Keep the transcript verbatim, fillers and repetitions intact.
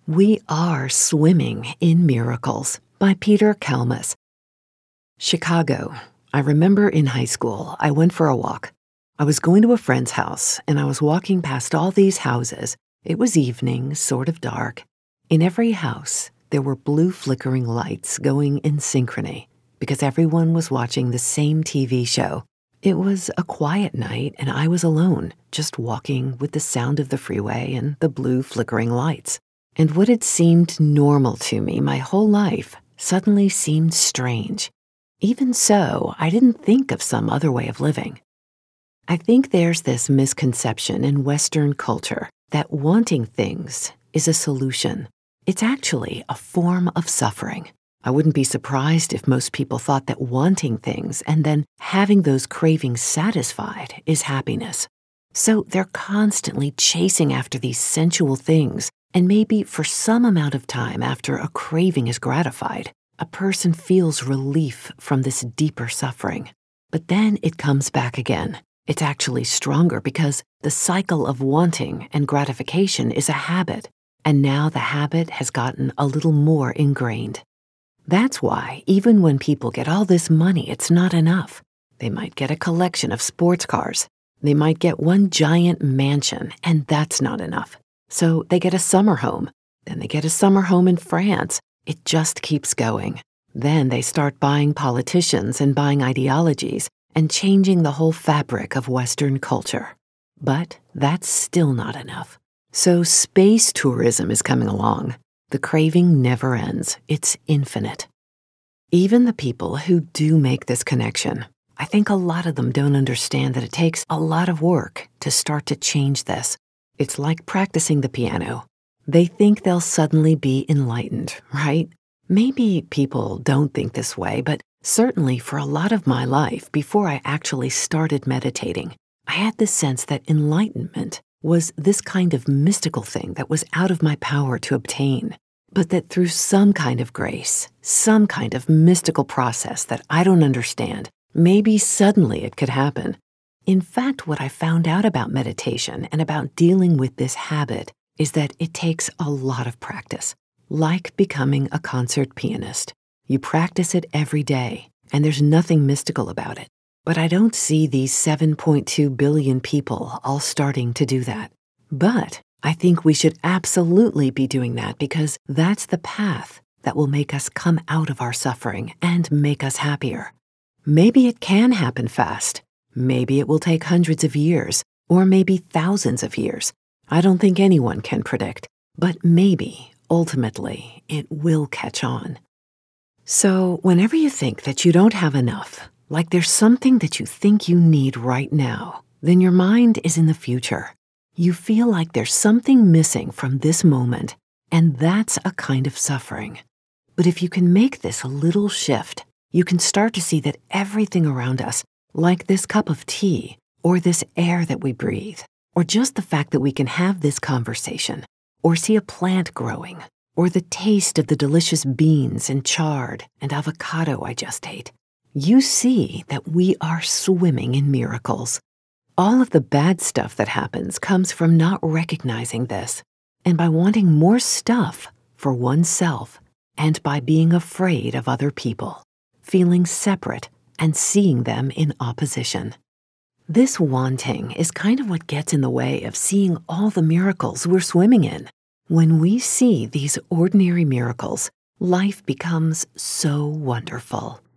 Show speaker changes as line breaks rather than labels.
We Are Swimming in Miracles by Peter Kalmus. Chicago. I remember in high school, I went for a walk. I was going to a friend's house, and I was walking past all these houses. It was evening, sort of dark. In every house, there were blue flickering lights going in synchrony because everyone was watching the same T V show. It was a quiet night, and I was alone, just walking with the sound of the freeway and the blue flickering lights. And what had seemed normal to me my whole life suddenly seemed strange. Even so, I didn't think of some other way of living. I think there's this misconception in Western culture that wanting things is a solution. It's actually a form of suffering. I wouldn't be surprised if most people thought that wanting things and then having those cravings satisfied is happiness. So they're constantly chasing after these sensual things, and maybe for some amount of time after a craving is gratified, a person feels relief from this deeper suffering. But then it comes back again. It's actually stronger because the cycle of wanting and gratification is a habit, and now the habit has gotten a little more ingrained. That's why even when people get all this money, it's not enough. They might get a collection of sports cars. They might get one giant mansion, and that's not enough. So they get a summer home. Then they get a summer home in France. It just keeps going. Then they start buying politicians and buying ideologies and changing the whole fabric of Western culture. But that's still not enough. So space tourism is coming along. The craving never ends. It's infinite. Even the people who do make this connection, I think a lot of them don't understand that it takes a lot of work to start to change this. It's like practicing the piano. They think they'll suddenly be enlightened, right? Maybe people don't think this way, but certainly for a lot of my life, before I actually started meditating, I had this sense that enlightenment was this kind of mystical thing that was out of my power to obtain, but that through some kind of grace, some kind of mystical process that I don't understand, maybe suddenly it could happen. In fact, what I found out about meditation and about dealing with this habit is that it takes a lot of practice, like becoming a concert pianist. You practice it every day, and there's nothing mystical about it. But I don't see these seven point two billion people all starting to do that. But I think we should absolutely be doing that because that's the path that will make us come out of our suffering and make us happier. Maybe it can happen fast. Maybe it will take hundreds of years, or maybe thousands of years. I don't think anyone can predict, but maybe, ultimately, it will catch on. So whenever you think that you don't have enough, like there's something that you think you need right now, then your mind is in the future. You feel like there's something missing from this moment, and that's a kind of suffering. But if you can make this a little shift, you can start to see that everything around us, like this cup of tea, or this air that we breathe, or just the fact that we can have this conversation, or see a plant growing, or the taste of the delicious beans and chard and avocado I just ate, you see that we are swimming in miracles. All of the bad stuff that happens comes from not recognizing this, and by wanting more stuff for oneself, and by being afraid of other people, feeling separate, and seeing them in opposition. This wanting is kind of what gets in the way of seeing all the miracles we're swimming in. When we see these ordinary miracles, life becomes so wonderful.